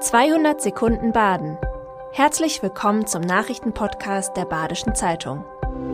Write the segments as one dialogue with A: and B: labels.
A: 200 Sekunden Baden. Herzlich willkommen zum Nachrichtenpodcast der Badischen Zeitung.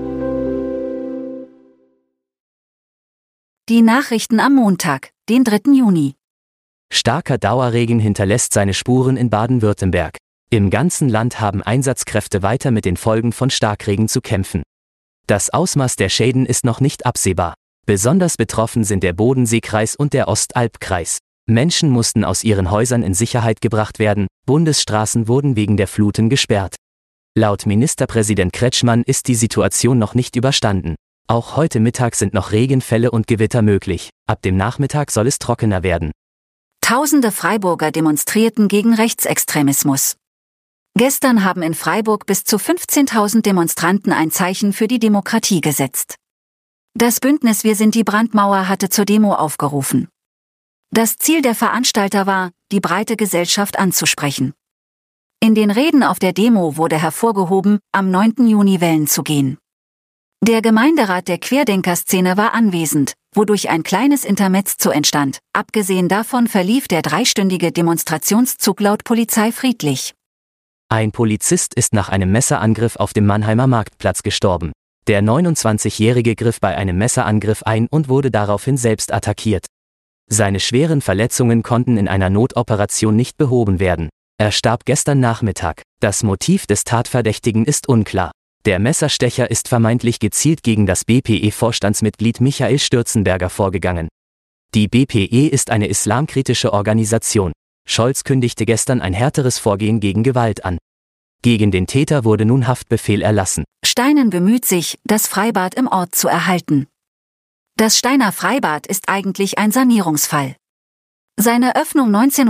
B: Die Nachrichten am Montag, den 3. Juni.
C: Starker Dauerregen hinterlässt seine Spuren in Baden-Württemberg. Im ganzen Land haben Einsatzkräfte weiter mit den Folgen von Starkregen zu kämpfen. Das Ausmaß der Schäden ist noch nicht absehbar. Besonders betroffen sind der Bodenseekreis und der Ostalbkreis. Menschen mussten aus ihren Häusern in Sicherheit gebracht werden, Bundesstraßen wurden wegen der Fluten gesperrt. Laut Ministerpräsident Kretschmann ist die Situation noch nicht überstanden. Auch heute Mittag sind noch Regenfälle und Gewitter möglich. Ab dem Nachmittag soll es trockener werden.
B: Tausende Freiburger demonstrierten gegen Rechtsextremismus. Gestern haben in Freiburg bis zu 15.000 Demonstranten ein Zeichen für die Demokratie gesetzt. Das Bündnis Wir sind die Brandmauer hatte zur Demo aufgerufen. Das Ziel der Veranstalter war, die breite Gesellschaft anzusprechen. In den Reden auf der Demo wurde hervorgehoben, am 9. Juni wählen zu gehen. Der Gemeinderat der Querdenkerszene war anwesend, wodurch ein kleines Intermezzo entstand. Abgesehen davon verlief der dreistündige Demonstrationszug laut Polizei friedlich.
C: Ein Polizist ist nach einem Messerangriff auf dem Mannheimer Marktplatz gestorben. Der 29-Jährige griff bei einem Messerangriff ein und wurde daraufhin selbst attackiert. Seine schweren Verletzungen konnten in einer Notoperation nicht behoben werden. Er starb gestern Nachmittag. Das Motiv des Tatverdächtigen ist unklar. Der Messerstecher ist vermeintlich gezielt gegen das BPE-Vorstandsmitglied Michael Stürzenberger vorgegangen. Die BPE ist eine islamkritische Organisation. Scholz kündigte gestern ein härteres Vorgehen gegen Gewalt an. Gegen den Täter wurde nun Haftbefehl erlassen.
B: Steinen bemüht sich, das Freibad im Ort zu erhalten. Das Steiner Freibad ist eigentlich ein Sanierungsfall. Seine Öffnung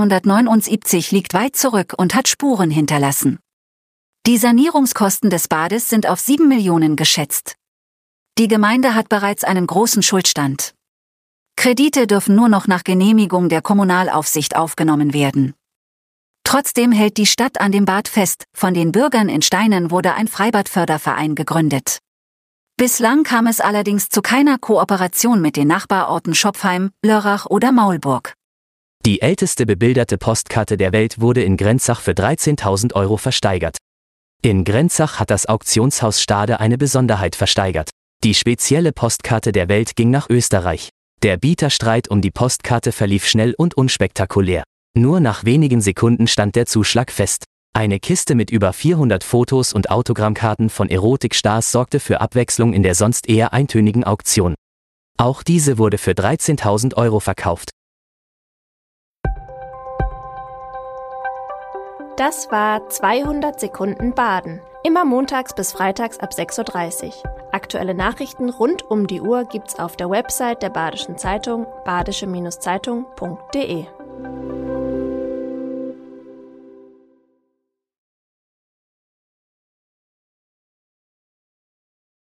B: 1979 liegt weit zurück und hat Spuren hinterlassen. Die Sanierungskosten des Bades sind auf 7 Millionen geschätzt. Die Gemeinde hat bereits einen großen Schuldstand. Kredite dürfen nur noch nach Genehmigung der Kommunalaufsicht aufgenommen werden. Trotzdem hält die Stadt an dem Bad fest, von den Bürgern in Steinen wurde ein Freibadförderverein gegründet. Bislang kam es allerdings zu keiner Kooperation mit den Nachbarorten Schopfheim, Lörrach oder Maulburg.
C: Die älteste bebilderte Postkarte der Welt wurde in Grenzach für 13.000 € versteigert. In Grenzach hat das Auktionshaus Stade eine Besonderheit versteigert. Die spezielle Postkarte der Welt ging nach Österreich. Der Bieterstreit um die Postkarte verlief schnell und unspektakulär. Nur nach wenigen Sekunden stand der Zuschlag fest. Eine Kiste mit über 400 Fotos und Autogrammkarten von Erotikstars sorgte für Abwechslung in der sonst eher eintönigen Auktion. Auch diese wurde für 13.000 € verkauft.
A: Das war 200 Sekunden Baden. Immer montags bis freitags ab 6:30 Uhr. Aktuelle Nachrichten rund um die Uhr gibt's auf der Website der Badischen Zeitung, badische-zeitung.de.